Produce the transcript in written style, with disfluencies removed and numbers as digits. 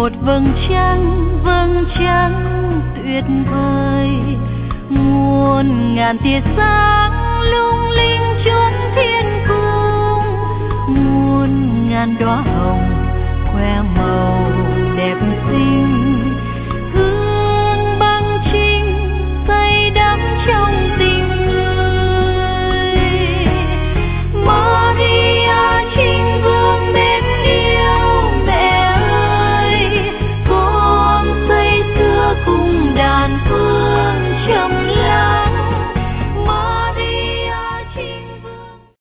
một vầng trăng tuyệt vời, muôn ngàn tia sáng lung linh chúng